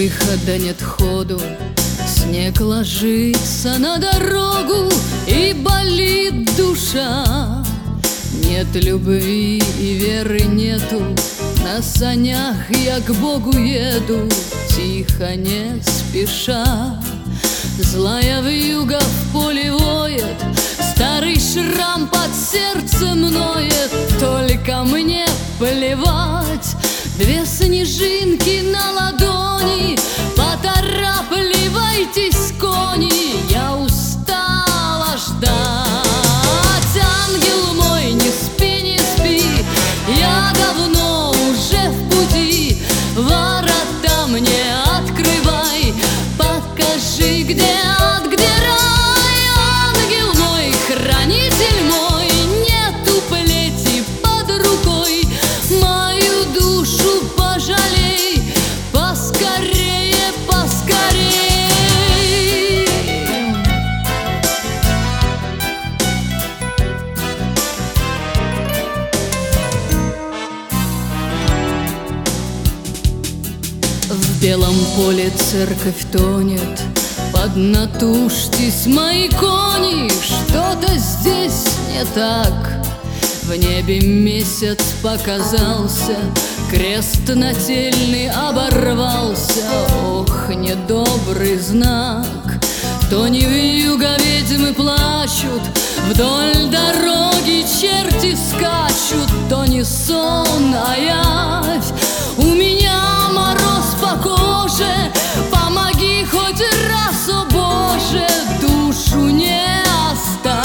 выхода, нет ходу. Снег ложится на дорогу, и болит душа. Нет любви и веры нету, на санях я к Богу еду, тихо, не спеша. Злая вьюга в поле воет, старый шрам под сердцем ноет. Только мне плевать, две снежинки на ладони, поторапливайтесь, кони, я устала ждать. Ангел мой, не спи, не спи, я давно уже в пути. Ворота мне открывай, покажи, где ад, где рай. Ангел мой, хранитель мой, нету плети под рукой. Мою душу пожалей, поскорее, поскорее. В белом поле церковь тонет, поднатужьтесь, мои кони, что-то здесь не так. В небе месяц показался, крест нательный оборвался. Ох, недобрый знак. То не вьюга, ведьмы плачут, вдоль дороги черти скачут. То не сон, а явь, у меня мороз по коже. Помоги хоть раз, о Боже, душу не оставь.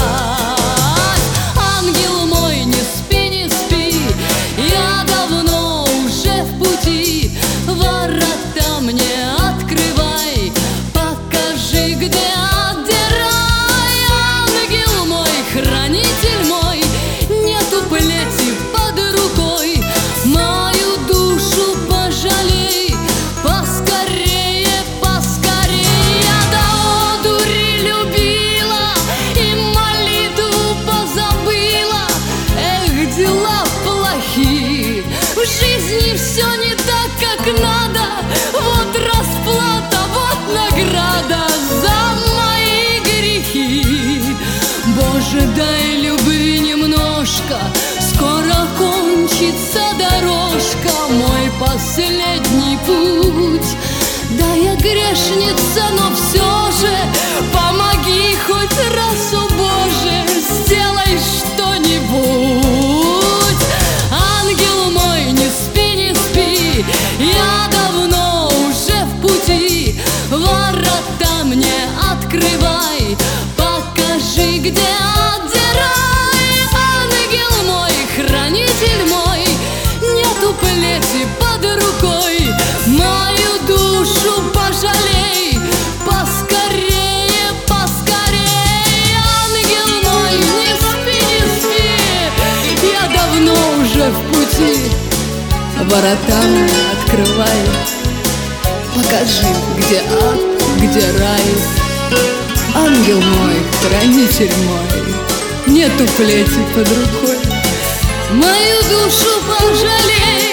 Ангел мой, не спи, не спи, я давно уже в пути. Ворота мне открывай, покажи, где ад, где рай. Ангел мой, хранитель мой, нету плети под рукой. Мою душу пожалей, поскорее, поскорее. Я до одури любила и молитву позабыла. Эх, дела плохи, в жизни все не так, как надо. Вот расплата, вот награда за мои грехи. Боже, дай любви немножко, скоро кончится дорожка. Мой последний путь, да я грешница, но все же помоги хоть раз, о Боже, сделай что-нибудь. Ангел мой, не спи, не спи, я давно уже в пути. Ворота мне открывай, покажи, где ад, где рай. Ангел мой, хранитель мой, нету плети под рукой. Мою душу пожалей, поскорее, поскорее. Ангел мой, не спи, не спи, я давно уже в пути. Ворота мне открывай, покажи, где ад, где рай. Ангел мой, хранитель мой, нету плети под рукой. Мою душу пожалей,